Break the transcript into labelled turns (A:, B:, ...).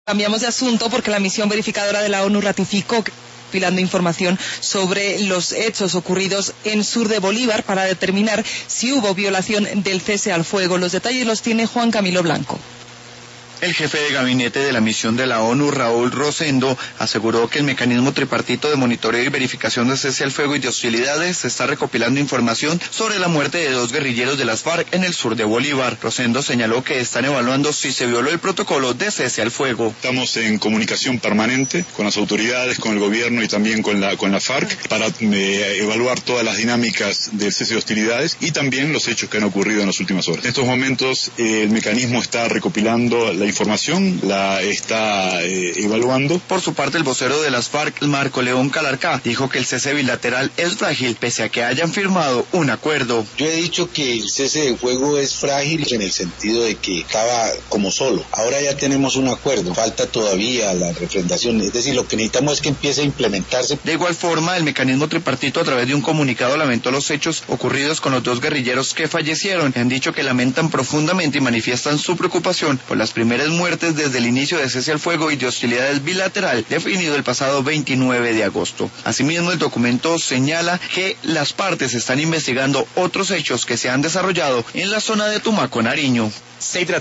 A: Cambiamos de asunto porque la misión verificadora de la ONU ratificó pilando información sobre los hechos ocurridos en sur de Bolívar para determinar si hubo violación del cese al fuego. Los detalles los tiene Juan Camilo Blanco.
B: El jefe de gabinete de la misión de la ONU, Raúl Rosendo, aseguró que el mecanismo tripartito de monitoreo y verificación de cese al fuego y de hostilidades está recopilando información sobre la muerte de 2 guerrilleros de las FARC en el sur de Bolívar. Rosendo señaló que están evaluando si se violó el protocolo de cese al fuego.
C: Estamos en comunicación permanente con las autoridades, con el gobierno y también con la FARC para evaluar todas las dinámicas del cese de hostilidades y también los hechos que han ocurrido en las últimas horas. En estos momentos el mecanismo está recopilando la información, la está evaluando.
B: Por su parte, el vocero de las FARC, Marco León Calarcá, dijo que el cese bilateral es frágil pese a que hayan firmado un acuerdo.
D: Yo he dicho que el cese de fuego es frágil en el sentido de que estaba como solo. Ahora ya tenemos un acuerdo, falta todavía la refrendación, es decir, lo que necesitamos es que empiece a implementarse.
B: De igual forma, el mecanismo tripartito a través de un comunicado lamentó los hechos ocurridos con los 2 guerrilleros que fallecieron. Han dicho que lamentan profundamente y manifiestan su preocupación por las primeras muertes desde el inicio de cese al fuego y de hostilidades bilateral definido el pasado 29 de agosto. Asimismo, el documento señala que las partes están investigando otros hechos que se han desarrollado en la zona de Tumaco, Nariño.